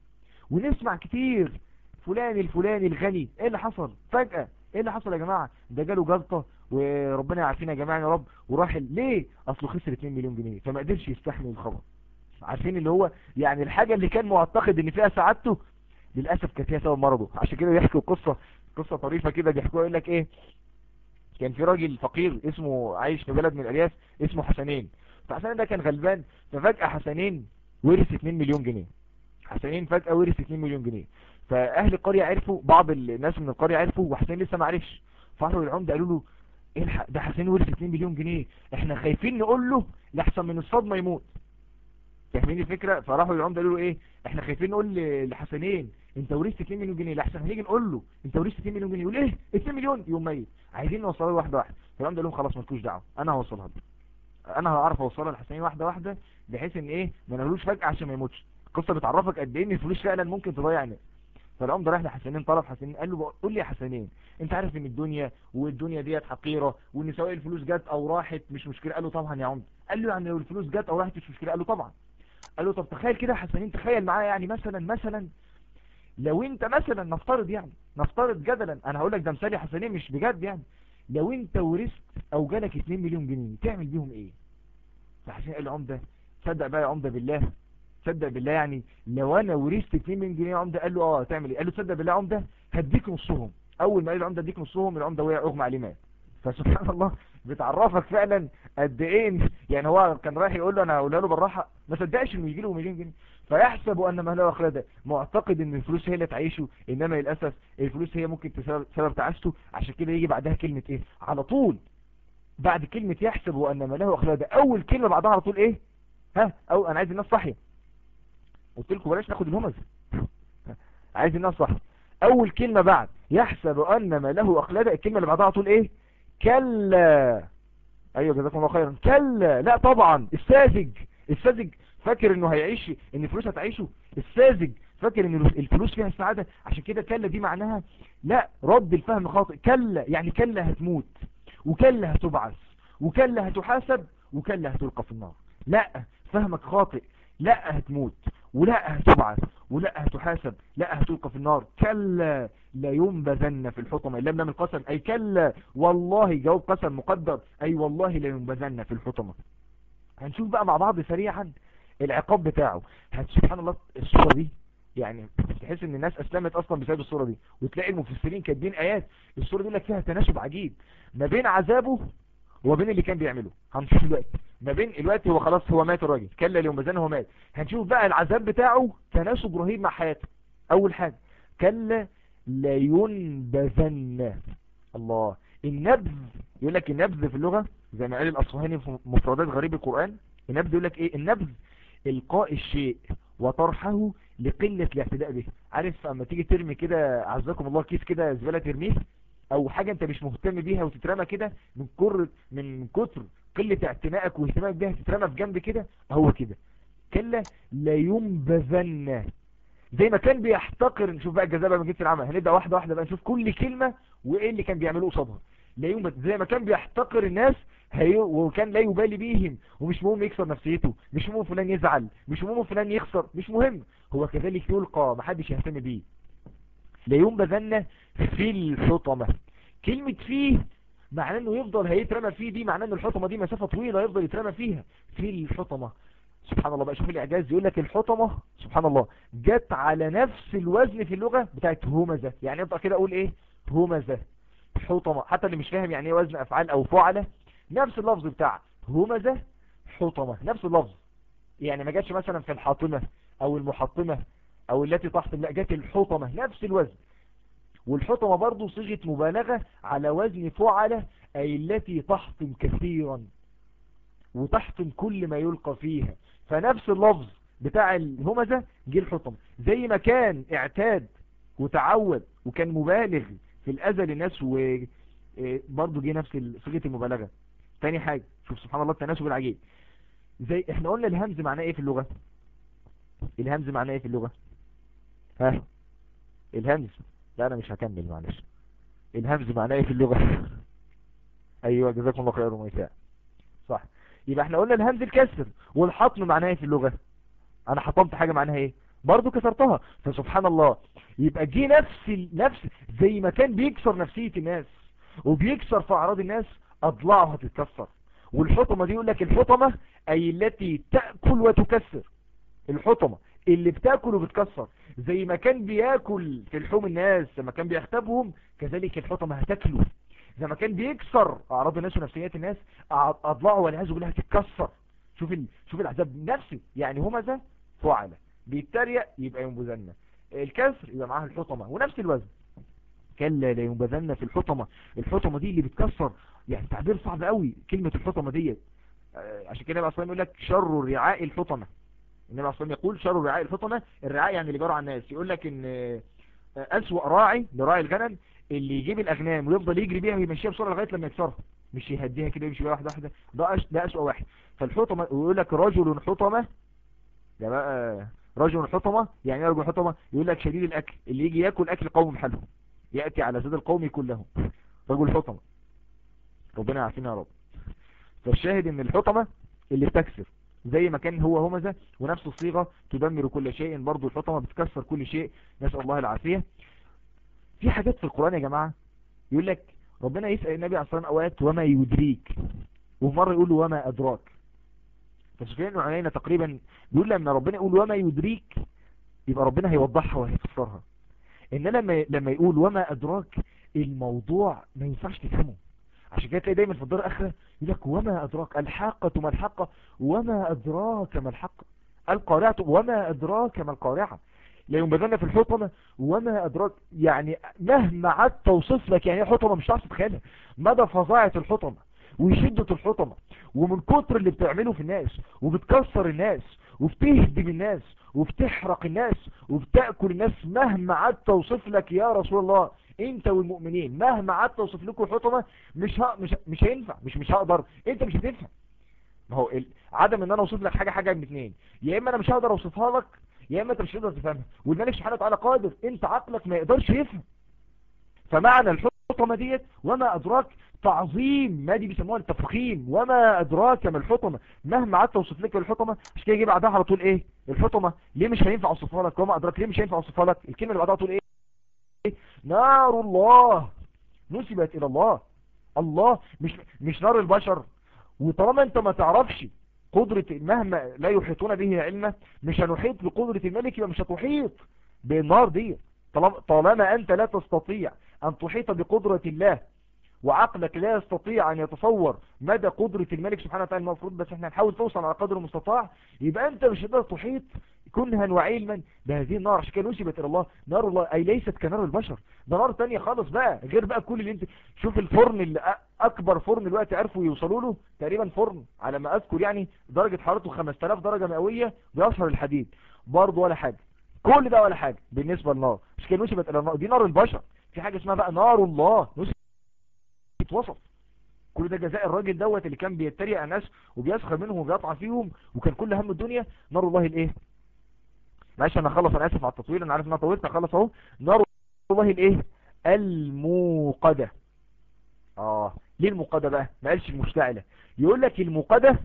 ونسمع كتير فلان الفلاني الغني ايه اللي حصل فجأة، ايه اللي حصل يا جماعة، ده جاله جلطة وربنا يعافينا يا جماعة يا رب، وراح ليه، اصله خسر اتنين مليون جنيه فما قدرش يستحمل الخبر. عارفين اللي هو يعني الحاجة اللي كان معتقد ان فيها سعادته للأسف كانت هي سبب مرضه. عشان كده يحكوا قصة قصة طريفة كده بيحكوها، يقول لك ايه، كان في راجل فقير اسمه عايش في بلد من الارياف اسمه حسنين. فحسنين ده كان غلبان، ففجأة حسنين ورث اتنين مليون جنيه. حسنين فجأة ورث اتنين مليون جنيه. فاهل القرية عرفوا، بعض الناس من القرية عرفوا وحسين لسه ما عرفش. فراحوا للعمدة قالوا له ايه الحق ده حسين ورث اتنين مليون جنيه، احنا خايفين نقول له لحسن من الصدمة يموت. فاهمين الفكرة؟ فراحوا للعمدة قالوا له ايه، احنا خايفين نقول ل- لحسنين انت ورثت اتنين مليون جنيه، لحسن هنيجي نقول له انت ورثت اتنين مليون جنيه يقول ايه اتنين مليون يوم ميت. عايزين نوصلها له واحده واحده. فالعمدة قال لهم خلاص مالكوش دعوه انا هوصلها له، انا هعرف اوصلها لحسنين واحده واحده، بحيث ان ايه ما نقولوش فجأة عشان ما يموتش. القصه بتعرفك قد ايه ان الفلوس فعلا ممكن تضيع الناس. فالعمده راح لحسنين، طلب حسنين، قال له قول لي يا حسنين، انت عارف ان الدنيا والدنيا ديت حقيره، وان سواء الفلوس جت او راحت مش مشكله. قال له طبعا يا عمده. قال له يعني لو الفلوس جت او راحت مش مشكله؟ قال له طبعا. قال له طب تخيل كده يا حسنين، تخيل معايا يعني مثلا مثلا لو انت مثلا نفترض يعني نفترض جدلا، انا هقول لك ده مثال يا حسنين مش بجد يعني، لو انت ورثت او جالك اتنين مليون جنيه تعمل بيهم ايه؟ فحسين قال له عمده تصدق بقى يا عمده بالله، تصدق بالله يعني لو انا ورثت اتنين مليون جنيه يا عمده؟ قال له اه تعمل ايه؟ قال له تصدق بالله يا عمده هديك نصهم. اول ما قال العمده اديك نصهم، العمده وقع اغمى عليه مات. فسبحان الله بتعرفك فعلا قد ايه يعني هو كان رايح يقول له انا هقولها له بالراحه، ما صدقش انه يجي له مليون جنيه. فيحسب ان ما له اخلاده، معتقد ان الفلوس هي اللي تعيشه، انما للاسف الفلوس هي ممكن تسبب سبب تعاسته. عشان كده يجي بعدها كلمه ايه على طول؟ بعد كلمه يحسب ان ما له اخلاده اول كلمه بعدها على طول ايه؟ ها؟ او انا عايز الناس صاحيه، قلت لكم بلاش ناخد الهمز، عايز الناس صح. اول كلمة بعد يحسب ان ما له اخلاده، الكلمة اللي بعدها على طول ايه؟ كلا. ايوه جزاكم الله خيرا. كلا لا طبعا. الساذج، الساذج فاكر انه هيعيش، ان الفلوس هتعيشه. الساذج فاكر ان الفلوس فيها السعادة. عشان كده كلا دي معناها لا، رد الفهم خاطئ. كلا يعني كلا هتموت، وكلا هتبعث، وكلا هتحاسب، وكلا هتلقى في النار. لا، فهمك خاطئ. لا هتموت، ولا هتبعث، ولا هتحاسب، لا هتلقى في النار. كلا لا ينبذن في الحطمة. اللام لام القسم، اي كلا والله، جواب قسم مقدر، اي والله لا ينبذن في الحطمة. هنشوف بقى مع بعض سريعا العقاب بتاعه. سبحان الله الصورة دي يعني تحس ان الناس اسلمت اصلا بسبب الصورة دي، وتلاقي المفسرين كاتبين ايات. الصورة دي لك فيها تناسب عجيب ما بين عذابه وبين اللي كان بيعمله. هنشوف دلوقتي ما بين الوقت هو خلاص هو مات الراجل، كلا اليوم بزنه هو مات. هنشوف بقى العذاب بتاعه تناسب رهيب مع حياته. اول حاجة كلا لينبذن. الله، النبذ يقول لك النبذ في اللغة زي ما قال الاصفهاني في مفردات غريب القرآن. النبذ يقول لك ايه؟ النبذ القاء الشيء وطرحه لقلة الاعتداء به. عارف اما تيجي ترمي كده عزكم الله كيس كده زبالة ترميه، او حاجة انت مش مهتم بيها وتترمى كده من كر من كتر قلة اعتنائك واهتمامك بيها تترمى في جنب كده، هو كده. كلا لا ينبذن. زي ما كان بيحتقر، نشوف بقى الجزاء بقى من جنس العمل. هنبدأ واحدة واحدة بقى نشوف كل كلمة وايه اللي كان بيعملوه قصادها. لا ينبذن، زي ما كان بيحتقر الناس هي وكان لا يبالي بيهم، ومش مهم يكسر نفسيته، مش مهم فلان يزعل، مش مهم فلان يخسر، مش مهم، هو كذلك يلقى محدش يهتم بيه. لا ينبذن في الحطمة. كلمة فيه معناه انه يفضل هيترمى فيه، دي معناه ان الحطمة دي مسافة طويلة يفضل يترمى فيها. في الحطمة. سبحان الله بقى، شوف الاعجاز. يقول لك الحطمة سبحان الله جت على نفس الوزن في اللغة بتاعت همزة. يعني ابقى كده اقول ايه؟ همزة حطمة. حتى اللي مش فاهم يعني ايه وزن افعال او فعلة، نفس اللفظ بتاع همزة حطمة، نفس اللفظ. يعني ما جاتش مثلا في الحاطمة او المحطمة او التي تحطم، لا جت الحطمة نفس الوزن. والحطمة برضو صيغة مبالغة على وزن فعلة، أي التي تحطم كثيرا وتحطم كل ما يلقى فيها. فنفس اللفظ بتاع الهمزة جه الحطمة. زي ما كان اعتاد وتعود وكان مبالغ في الأذى للناس، وبرضو جه نفس صيغة المبالغة. تاني حاجة شوف سبحان الله التناسب العجيب. زي احنا قلنا الهمز معناه ايه في اللغة؟ الهمز معناه ايه في اللغة؟ ها الهمز، لا انا مش هكمل معلش. الهمز معناه ايه في اللغة؟ ايوه جزاكم الله خير وميساء، صح. يبقى احنا قلنا الهمز الكسر. والحطم معناه ايه في اللغة؟ انا حطمت حاجة معناها ايه؟ برضو كسرتها. فسبحان الله يبقى جه نفس نفس زي ما كان بيكسر نفسية الناس وبيكسر في اعراض الناس، اضلاعه هتتكسر. والحطمة دي يقول لك الحطمة اي التي تأكل وتكسر. الحطمة اللي بتاكل وبتكسر. زي ما كان بياكل في لحوم الناس لما كان بيختبهم، كذلك الحطمة هتاكله. زي ما كان بيكسر اعراض الناس ونفسيات الناس، اضلاعه والعياذ بالله هتتكسر. شوف ال... شوف العذاب نفسي. يعني همزة فعلة، بيتريق يبقى ينبذن، الكسر يبقى معاها الحطمة ونفس الوزن. كلا لا ينبذن في الحطمة. الحطمة دي اللي بتكسر، يعني تعبير صعب قوي كلمة الحطمة دي. عشان كده النبي اصلا يقول لك شر الرعاء الحطمة. النبي اصلا يقول شر الرعاء الحطمة. الرعاء يعني اللي جاروا على الناس. يقول لك ان اسوأ راعي لراعي الغنم اللي يجيب الاغنام ويفضل يجري بيها ويمشيها بسرعه لغايه لما يكسرها، مش يهديها كده يمشي بيها واحده واحده. ده أش... ده اسوأ واحد. فالحطمه ويقول لك رجل حطمه، ده بقى رجل حطمة يعني ايه رجل حطمة؟ يقول لك شديد الاكل، اللي يجي ياكل اكل قوم حلو، يأتي على زاد القوم كلهم، رجل حطمة. ربنا يعافينا يا رب. فالشاهد ان الحطمة اللي بتكسر، زي ما كان هو همزة ونفس الصيغة تدمر كل شيء، برضو الحطمة بتكسر كل شيء، نسأل الله العافية. في حاجات في القرآن يا جماعة يقول لك ربنا يسأل النبي عليه الصلاة والسلام اوقات وما يدريك، ومرة يقول له وما ادراك. فسفيان علينا تقريبا بيقول لما ربنا يقول وما يدريك يبقى ربنا هيوضحها وهيفسرها، ان لما لما يقول وما ادراك الموضوع ما ينفعش تفهمه. عشان كده تلاقي دايما في الدار الاخره يقول لك وما ادراك الحاقه ما الحاقه، وما ادراك ما الحاقه، القارعه وما ادراك ما القارعه. لا ينبغينا في الحطمه وما ادراك، يعني مهما قعدت توصف لك يعني ايه حطمه مش هتعرف تتخيلها، مدى فظاعه الحطمه وشده الحطمه، ومن كتر اللي بتعمله في الناس، وبتكسر الناس وبتهدم الناس وبتحرق الناس وبتاكل الناس. مهما قعدت توصف لك يا رسول الله انت والمؤمنين، مهما قعدت اوصف لكم الحطمه مش ها مش مش هينفع، مش مش هقدر، انت مش هتفهم. ما هو ال- عدم ان انا اوصف لك حاجه حاجه من اثنين، يا اما انا مش هقدر اوصفها لك، يا اما انت مش هتقدر تفهمها، والملك سبحانه وتعالى قادر، انت عقلك ما يقدرش يفهم. فمعنى الحطمه ديت وما ادراك تعظيم، ما دي بيسموها التفخيم، وما ادراك ما الحطمه، مهما قعدت اوصف لك الحطمه. عشان كده يجي بعدها على طول ايه الحطمه، ليه مش هينفع اوصفها لك؟ وما ادراك ليه مش هينفع اوصفها لك؟ الكلمه اللي بعدها على طول ايه؟ نار الله نسبت الى الله. الله مش مش نار البشر. وطالما انت ما تعرفش قدرة، مهما لا يحيطون به علما، مش هنحيط بقدرة الملك، يبقى مش هتحيط بالنار دي. طالما, طالما انت لا تستطيع ان تحيط بقدرة الله، وعقلك لا يستطيع ان يتصور مدى قدرة الملك سبحانه وتعالى، المفروض بس احنا نحاول توصل على قدر المستطاع، يبقى انت مش هتقدر تحيط كنها وعلما بهذه النار. عشان كده نسبت الى الله نار الله، اي ليست كنار البشر، ده نار تانية خالص بقى، غير بقى كل اللي انت شوف. الفرن اللي أ- اكبر فرن دلوقتي عرفوا يوصلوا له تقريبا، فرن على ما اذكر يعني درجة حرارته خمسة آلاف درجة مئوية بيصهر الحديد، برضه ولا حاجة، كل ده ولا حاجة بالنسبة للنار. مش كده نسبت الى النار، دي نار البشر. في حاجة اسمها بقى نار الله نسبت وصف. كل ده جزاء الراجل دوت اللي كان بيتريق على الناس وبيسخر منهم وبيقطع فيهم، وكان كل هم الدنيا نار الله الايه. معلش انا هخلص، انا اسف على التطويل، انا عارف ان انا طولت، هخلص اهو. نار الله الايه الموقدة. اه ليه الموقدة بقى؟ ما قالش المشتعلة. يقول لك الموقدة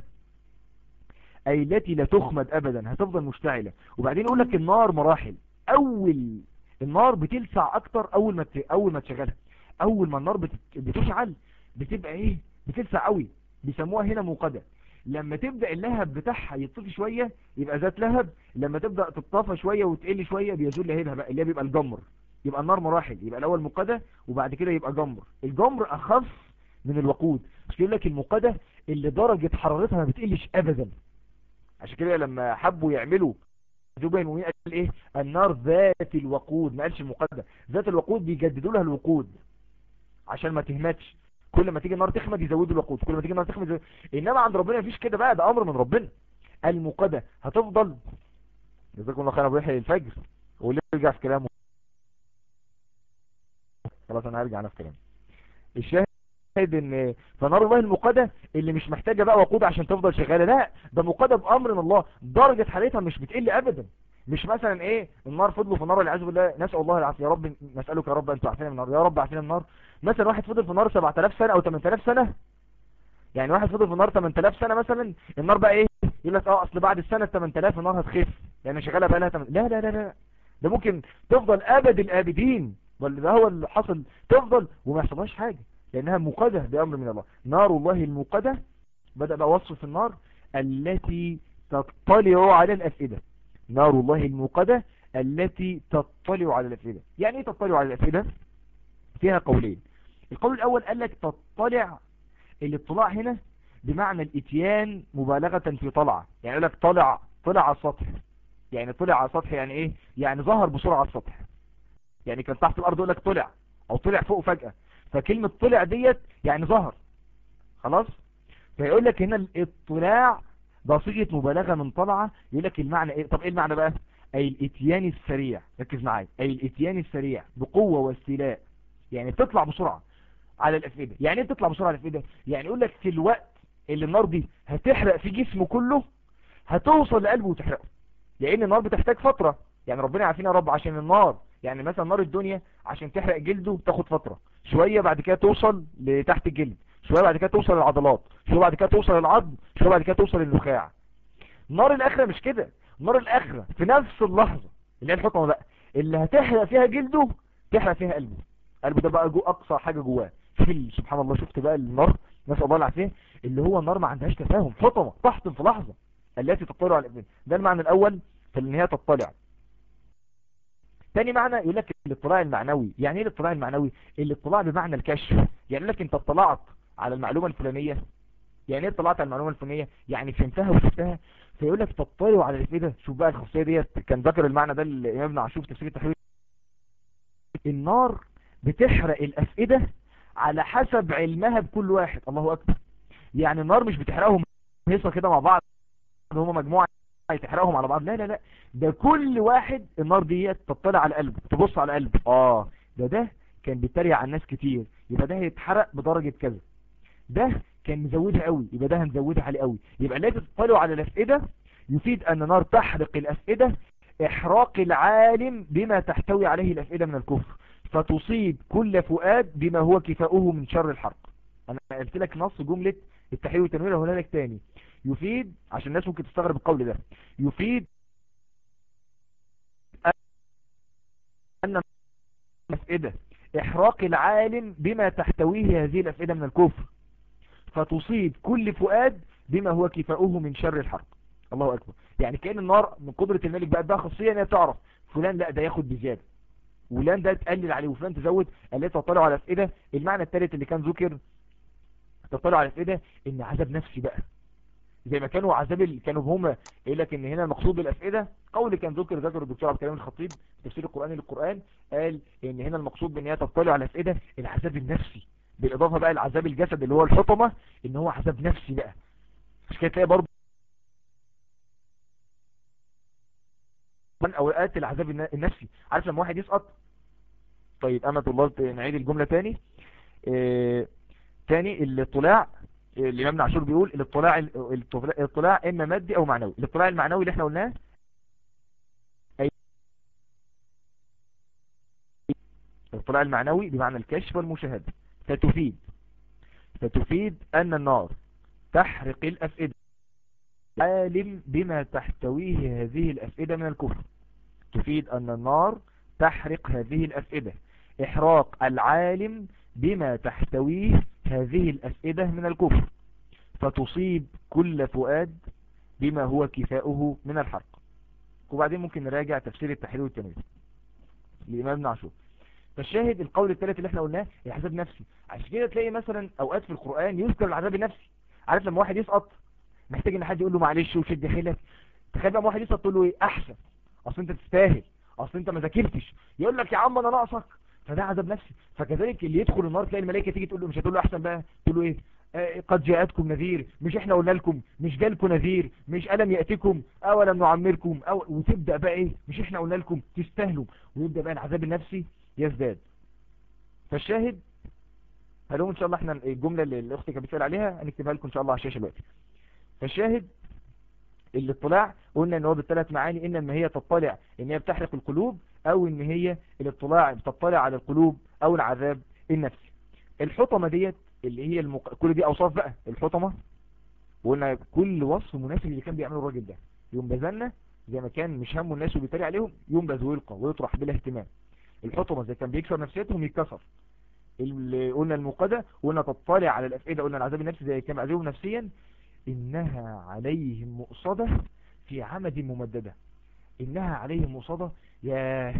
اي التي لا تخمد ابدا، هتفضل مشتعلة. وبعدين يقول لك النار مراحل، اول النار بتلسع اكتر اول ما ت... اول ما تشغلها، اول ما النار بت... بتشعل بتبقى ايه، بتلسع قوي، بيسموها هنا موقدة. لما تبدأ اللهب بتاعها يطفي شوية يبقى ذات لهب، لما تبدأ تطفى شوية وتقل شوية بيزول لهبها بقى، اللي بيبقى الجمر. يبقى النار مراحل، يبقى الاول موقدة وبعد كده يبقى جمر. الجمر اخف من الوقود، مش يقول لك الموقدة اللي درجة حرارتها ما بتقلش ابدا. عشان كده لما حبوا يعملوا زبين ومين قال ايه النار ذات الوقود، ما قالش الموقدة ذات الوقود، بيجددوا لها الوقود عشان ما تهمتش. كل ما تيجي النار تخمد يزودوا الوقود، كل ما تيجي النار تخمد يزودوا. انما عند ربنا مفيش كده بقى، ده امر من ربنا. الموقدة هتفضل. جزاكم الله خير ابو يحيى الفجر، واللي يرجع في كلامه خلاص انا هرجع انا في كلامي. الشاهد ان فنار الله الموقدة اللي مش محتاجة بقى وقود عشان تفضل شغالة، لا ده موقدة بامر من الله، درجة حالتها مش بتقل ابدا. مش مثلا ايه النار فضلوا في النار والعياذ بالله، نسال الله العافيه، يا رب نسالك يا رب ان تعافينا من النار، يا رب عافينا من النار. مثلا واحد فضل في النار سبعة آلاف سنه او ثمانية آلاف سنه، يعني واحد فضل في النار ثمانية آلاف سنه مثلا، النار بقى ايه يقول لك اه اصل بعد السنه ثمانية آلاف النار هتخف يعني شغاله بقى لها تمن... لا لا لا لا ده ممكن تفضل ابد الابدين، ولا ده هو اللي حصل، تفضل وما يحصلهاش حاجه لانها موقده بامر من الله. نار الله الموقده بدأ بقى وصف في النار التي تطلع على الافئده. نار الله الموقدة التي تطلع على الأفئدة. يعني ايه تطلع على الأفئدة؟ فيها قولين. القول الأول قال لك تطلع، الاطلاع هنا بمعنى الاتيان مبالغة في طلعة، يعني قال لك طلع طلع على السطح، يعني طلع على السطح يعني ايه، يعني ظهر بسرعة على السطح، يعني كان تحت الأرض يقول لك طلع أو طلع فوق فجأة، فكلمة طلع ديت يعني ظهر خلاص. فيقول لك هنا الاطلاع ده صيغه مبالغه من طلعه. يقول لك المعنى ايه؟ طب ايه المعنى بقى؟ اي الاتيان السريع، ركز معايا، اي الاتيان السريع بقوه واستيلاء، يعني تطلع بسرعه على الافئده. يعني ايه تطلع بسرعه على الافئده؟ يعني يقول لك في الوقت اللي النار دي هتحرق في جسمه كله هتوصل لقلبه وتحرقه. لان النار بتحتاج فترة. يعني ربنا عارفين يا رب، عشان النار يعني مثلا نار الدنيا عشان تحرق جلده تاخد فترة شوية، بعد كده توصل لتحت الجلد شوية، بعد كده توصل للعضلات شوية، بعد كده توصل للعظم شوية، بعد كده توصل للنخاع. نار الاخرة مش كده، نار الاخرة في نفس اللحظة اللي هي الحطمة بقى اللي هتحرق فيها جلده تحرق فيها قلبه. قلبه ده بقى جو اقصى حاجة جواه. شوف ال- سبحان الله، شفت بقى النار، نسأل الله العافية، اللي هو النار ما عندهاش تفاهم، حطمة تحطم في لحظة التي تطلع على الابن. ده المعنى الاول في ان هي تطلع. تاني معنى يقول لك الاطلاع المعنوي. يعني ايه الاطلاع المعنوي؟ الاطلاع بمعنى الكشف. يعني يقول لك انت اطلعت على المعلومة الفلانية. يعني ايه اطلعت على المعلومة الفلانية؟ يعني فهمتها وشفتها. فيقول لك تطلع على الافئدة. شوف بقى الخاصية ديت، كان ذكر المعنى ده الامام ابن عاشور في تفسير التحويل. النار بتحرق الافئدة على حسب علمها بكل واحد. الله اكبر. يعني النار مش بتحرقهم هيصة كده مع بعض، هم مجموعة تحرقهم على بعض، لا لا لا، ده كل واحد النار دي تطلع على قلبه، تبص على قلبه، اه ده ده كان بيتريق على الناس كتير، يبقى ده هيتحرق بدرجة كذا. ده كان مزودها قوي، يبقى ده هنزودها عليه قوي. يبقى لا تطلعوا على الافئدة يفيد ان النار تحرق الافئدة احراق العالم بما تحتوي عليه الافئدة من الكفر، فتصيب كل فؤاد بما هو كفاؤه من شر الحرق. انا قلت لك نص جملة التحرير والتنوير، هقولها لك تاني. يفيد، عشان الناس ممكن تستغرب القول ده، يفيد أن الأفئدة إحراق العالم بما تحتويه هذه الأفئدة من الكفر، فتصيب كل فؤاد بما هو كفاؤه من شر الحرق. الله أكبر. يعني كأن النار من قدرة الملك بقى بقى خاصية أنها تعرف فلان لا ده ياخد بزيادة، ولان ده تقلل عليه، وفلان تزود، التي تطلع على الأفئدة. المعنى الثالث اللي كان ذكر تطلع على الأفئدة إن عذاب نفسي بقى، زي ما كانوا عذاب ال... كانوا هم يقول لك ان هنا المقصود بالافئده. قول كان ذكر ذكر الدكتور عبد الكريم الخطيب في تفسير القرآن للقرآن، قال ان هنا المقصود بان هي تطلع على الافئده العذاب النفسي، بالاضافه بقى لعذاب الجسد اللي هو الحطمه، ان هو عذاب نفسي بقى. مش كده تلاقي برضه من اوقات العذاب الن- النفسي. عارف لما واحد يسقط، طيب انا طلبت نعيد الجمله تاني. اه... تاني الاطلاع، الامام ابن عاشور بيقول الاطلاع الاطلاع الاطلاع اما مادي او معنوي. الاطلاع المعنوي اللي احنا قلناه، الاطلاع المعنوي بمعنى الكشف والمشاهدة، فتفيد فتفيد أن النار تحرق الأفئدة عالم بما تحتويه هذه الأفئدة من الكفر. تفيد أن النار تحرق هذه الأفئدة إحراق العالم بما تحتويه هذه الأفئدة من الكفر، فتصيب كل فؤاد بما هو كفاؤه من الحرق. وبعدين ممكن نراجع تفسير التحرير والتنوير لإمام ابن عاشور. فالشاهد القول الثالث اللي احنا قلناه العذاب نفسي. عشان كده تلاقي مثلا اوقات في القرآن يذكر العذاب النفسي. عارف لما واحد يسقط محتاج ان حد يقول له معلش وشد حيلك. تخيل بقى واحد يسقط تقول له ايه احسن، اصل انت تستاهل، اصل انت ما ذاكرتش، يقول لك يا عم انا ناقصك، فده عذاب نفسي. فكذلك اللي يدخل النار تلاقي الملائكه تيجي تقول له، مش هتقول له احسن بقى، تقول له ايه آه قد جاءتكم نذير، مش احنا قلنا لكم، مش جالكم نذير، مش الم ياتكم اولم نعمركم، او وتبدا بقى ايه مش احنا قلنا لكم تستاهلوا، ويبدا بقى العذاب النفسي يزداد. فالشاهد هلوم ان شاء الله احنا الجملة اللي الاخت كانت بتسأل عليها هنكتبها لكم ان شاء الله على الشاشة دلوقتي. فالشاهد الاطلاع قلنا ان هو بالثلاث معاني، ان ما هي تطلع ان هي بتحرق القلوب، او ان هي الاطلاع بتطلع على القلوب، او العذاب النفسي. الحطمة ديت اللي هي المق... كل دي اوصاف بقى الحطمة، وقلنا كل وصف مناسب اللي كان بيعمله الراجل ده. يوم بذلنا زي ما كان مش همه الناس وبيتريق عليهم، ينبذ ويلقى ويطرح بلا اهتمام. الحطمة زي كان بيكسر نفسيتهم يتكسر. اللي قلنا الموقدة، قلنا تطلع على الأفئدة، قلنا العذاب النفسي زي كان عذابهم نفسيا، إنها عليهم مؤصدة في عمد ممددة. إنها عليهم مؤصدة، يا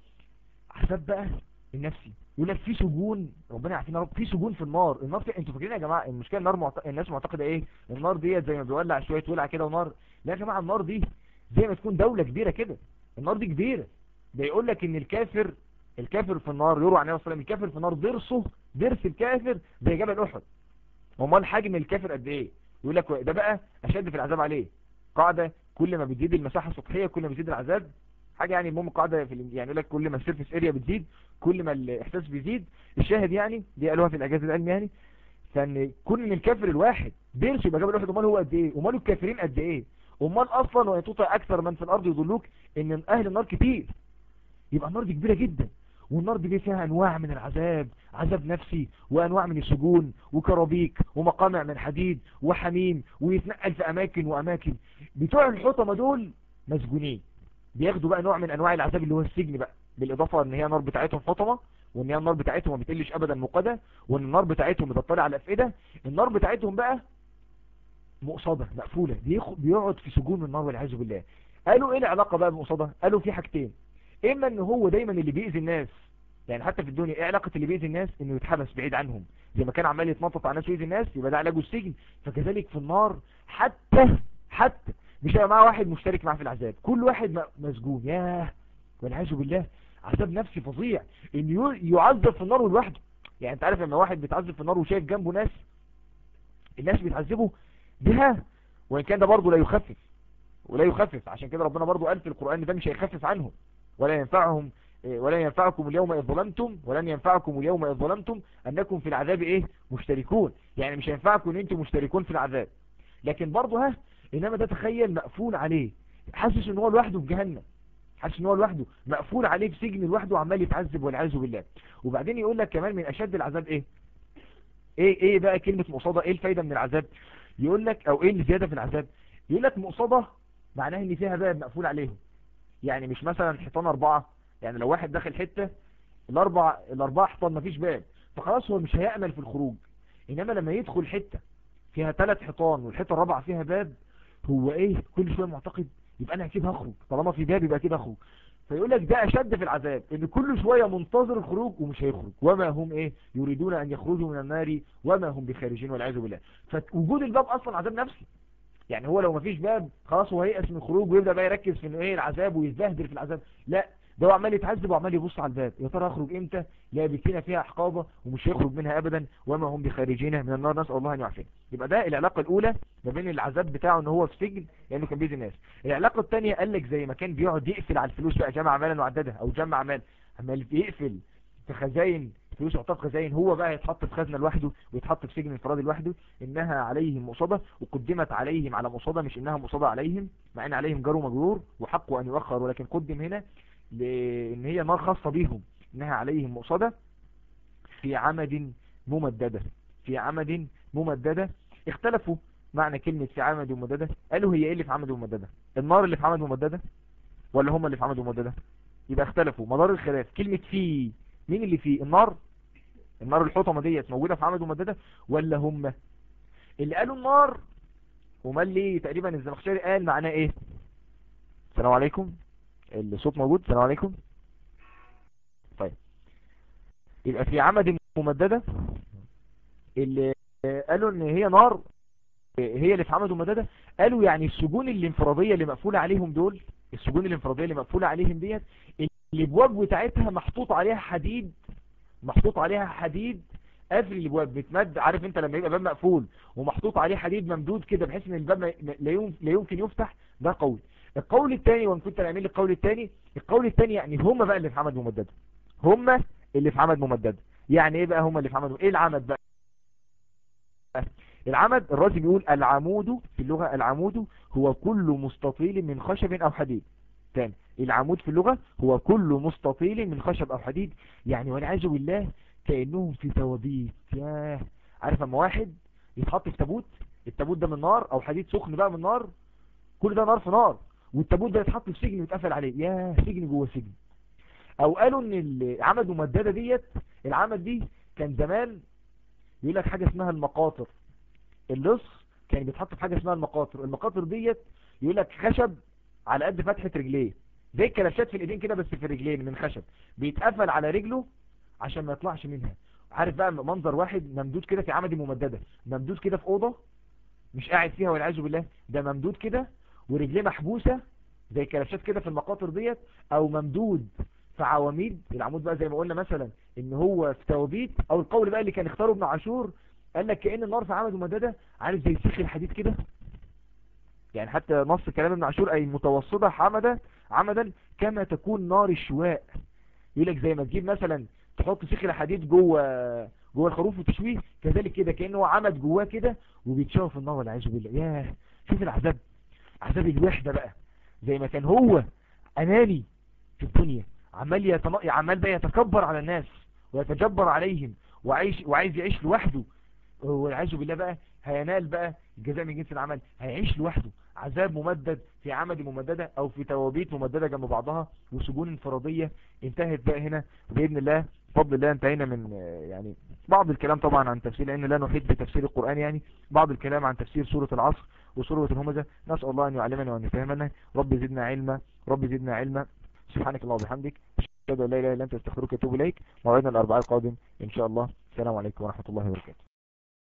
عذاب بقى النفسي. يقول لك في سجون، ربنا يعافينا يا رب، في سجون في النار. النار في... انتوا فاكرين يا جماعه المشكله النار معت... الناس معتقده ايه النار ديت زي ما بيولع شويه ولع كده ونار. لا يا جماعه، النار دي زي ما تكون دوله كبيره كده. النار دي كبيره. ده يقول لك ان الكافر الكافر في النار، يروى عن النبي صلى الله عليه وسلم الكافر في النار ضرسه ضرس الكافر زي جبل احد. امال حجم الكافر قد ايه؟ يقول لك ده بقى اشد في العذاب عليه. قاعده كل ما بتزيد المساحه السطحيه كل ما بيزيد العذاب. حاجه يعني المهم قاعده في ال... يعني يقول لك كل ما السيرفيس اريا بتزيد كل ما الاحساس بيزيد. الشاهد يعني دي قالوها في الاعجاز العلمي، يعني فان كل من الكافر الواحد ضرسه يبقى جبل احد، امال هو قد ايه؟ امال الكافرين قد ايه؟ امال اصلا وان تطع اكثر من في الارض يضلوك، ان اهل النار كتير، يبقى النار دي كبيرة جدا. والنار دي فيها انواع من العذاب، عذاب نفسي وانواع من السجون وكرابيك ومقامع من حديد وحميم، ويتنقل في اماكن واماكن. بتوع الحطمة دول مسجونين، بياخدوا بقى نوع من انواع العذاب اللي هو السجن بقى، بالاضافة ان هي النار بتاعتهم حطمة، وان هي النار بتاعتهم ما بتقلش ابدا مقدة، وان النار بتاعتهم بتطلع على الافئدة. النار بتاعتهم بقى مقصدة مقفولة، بيقعد في سجون النار والعياذ بالله. قالوا ايه العلاقة بقى بمقصدة؟ قالوا في حاجتين، اما ان هو دايما اللي بيأذي الناس، يعني حتى في الدنيا ايه علاقة اللي بيأذي الناس؟ انه يتحبس بعيد عنهم، زي ما كان عمال يتنطط على الناس ويأذي الناس يبقى ده علاجه السجن. فكذلك في النار، حتى حتى مش هيبقى معاه واحد مشترك معاه في العذاب، كل واحد مسجون. ياه والعياذ بالله، عذاب نفسي فظيع انه يعذب في النار لوحده. يعني انت عارف لما واحد بيتعذب في النار وشايف جنبه ناس، الناس بيتعذبوا بها، وان كان ده برضه لا يخفف ولا يخفف. عشان كده ربنا برضو قال في القرآن ده مش هيخفف عنهم، ولا ينفعهم ولا ينفعكم اليوم إذ ظلمتم ولن ينفعكم اليوم إذ ظلمتم أنكم في العذاب إيه مشتركون. يعني مش هينفعكم ان انتم مشتركون في العذاب، لكن برضو ها انما ده تخيل مقفول عليه، حاسس ان هو لوحده في جهنم، حاسس ان هو لوحده مقفول عليه في سجن لوحده وعمال يتعذب والعياذ بالله. وبعدين يقول لك كمان من اشد العذاب ايه ايه ايه بقى كلمة مقصدة، ايه الفايدة من العذاب؟ يقول لك او ايه الزيادة في العذاب؟ يقول لك مقصدة معناه ان فيها باب مقفول عليهم. يعني مش مثلا حيطان اربعة، يعني لو واحد داخل حتة الاربع الاربعة حيطان مفيش باب، فخلاص هو مش هيأمل في الخروج. انما لما يدخل حتة فيها ثلاث حيطان والحيطة الرابعة فيها باب، هو ايه كل شوية معتقد يبقى انا اكيد هخرج، طالما في باب يبقى اكيد هخرج. فيقول لك ده اشد في العذاب، ان كل شوية منتظر الخروج ومش هيخرج، وما هم ايه يريدون ان يخرجوا من النار وما هم بخارجين والعياذ بالله. فوجود الباب اصلا عذاب نفسي. يعني هو لو مفيش باب خلاص هو هيأس من الخروج ويبدأ بقى يركز في انه ايه العذاب ويتبهدل في العذاب، لا ده هو عمال يتعذب وعمال يبص على الباب، يا ترى اخرج امتى؟ لا بيكينا فيها احقابه ومش هيخرج منها ابدا، وما هم بخارجين من النار، نسأل الله ان يعافينا. يبقى ده العلاقه الاولى ما بين العذاب بتاعه ان هو في سجن لانه كان بيأذي الناس. العلاقه الثانيه قال لك زي ما كان بيقعد يقفل على الفلوس بقى، جمع مالا وعددها او جمع مال، عمال يقفل في خزاين فلوس يحطها في خزاين، هو بقى يتحط في خزنه لوحده ويتحط في سجن انفرادي لوحده. انها عليهم مصابة، وقدمت عليهم على مصابة، مش انها مصابة عليهم، مع ان عليهم جار ومجرور وحقه ان يؤخر، ولكن قدم هنا لان هي نار خاصة بيهم، انها عليهم مصابة في عمد ممددة، في عمد ممددة. اختلفوا معنى كلمة في عمد ممددة، قالوا هي ايه اللي في عمد ممددة؟ النار اللي في عمد ممددة ولا هم اللي في عمد ممددة؟ يبقى اختلفوا مدار الخلاف. كلمة في مين اللي فيه؟ النار النار الحطمة ديت موجودة في عمد ممددة ولا هم؟ اللي قالوا النار ومال لي تقريبا الزمخشري قال معناه ايه؟ السلام عليكم، الصوت موجود؟ السلام عليكم. طيب يبقى في عمد ممددة، اللي قالوا ان هي نار هي اللي في عمد ممددة، قالوا يعني السجون الانفرادية اللي مقفولة عليهم دول، السجون الانفرادية اللي مقفولة عليهم ديت الابواب بتاعتها محطوط عليها حديد، محطوط عليها حديد قافل الابواب، بتمد. عارف انت لما يبقى باب مقفول ومحطوط عليه حديد ممدود كده بحيث ان الباب لا يمكن يفتح؟ ده قول. القول الثاني، وان كنت نعمل القول الثاني، القول الثاني يعني هم بقى اللي في عمد ممدده، هم اللي في عمد ممدده. يعني ايه بقى هم اللي في عمد؟ ايه العمد بقى؟ العمد الرازي بيقول العمود في اللغة، العمود هو كل مستطيل من خشب او حديد. تاني، العمود في اللغة هو كل مستطيل من خشب او حديد. يعني والعياذ بالله كأنهم في توابيت. ياه، عارف اما واحد يتحط في تابوت، التابوت ده من نار او حديد سخن بقى من نار، كل ده نار في نار، والتابوت ده يتحط في سجن ويتقفل عليه، ياه سجن جوه سجن. او قالوا ان العمد ممدده ديت، العمد دي كان زمان يقول لك حاجه اسمها المقاطر، اللص كان بيتحط في حاجه اسمها المقاطر، المقاطر ديت يقول لك خشب على قد فتحه رجليه، زي الكلاشات في الايدين كده بس في الرجلين من خشب، بيتقفل على رجله عشان ما يطلعش منها. عارف بقى منظر واحد ممدود كده في عمد ممدده، ممدود كده في اوضه مش قاعد فيها والعياذ بالله، ده ممدود كده ورجليه محبوسه زي الكلاشات كده في المقاطر ديت، او ممدود في عواميد. العمود بقى زي ما قلنا مثلا ان هو في توابيت، او القول بقى اللي كان اختاره ابن عاشور قال لك كأن النار في عمد ممدده عارف زي سيخ الحديد كده. يعني حتى نص كلام ابن عاشور اي متوسطه عمدا عمدا كما تكون نار الشواء. يقول لك زي ما تجيب مثلا تحط سيخ الحديد جوه جوه الخروف وتشويه، كذلك كده كأنه عمد جواه كده وبيتشوى في النار والعياذ بالله. ياه شوف العذاب. عذاب الوحدة بقى، زي ما كان هو اناني في الدنيا، عمال يتن... عمال بقى يتكبر على الناس ويتجبر عليهم، وعايش وعايز يعيش لوحده، والعياذ بالله بقى هينال بقى الجزاء من جنس العمل، هيعيش لوحده عذاب ممدد في عمد ممددة او في توابيت ممددة جنب بعضها وسجون انفرادية. انتهت بقى هنا بإذن الله بفضل الله. انتهينا من يعني بعض الكلام طبعا عن تفسير، لأن لا نحيط بتفسير القرآن، يعني بعض الكلام عن تفسير سورة العصر وسورة الهمزة. نسأل الله أن يعلمنا وأن يفهمنا. رب زدنا علما، رب زدنا علما. سبحانك الله وبحمدك، أشهد أن لا إله إلا أنت، أستغفرك وأتوب إليك. موعدنا الأربعاء القادم إن شاء الله. السلام عليكم ورحمة الله وبركاته.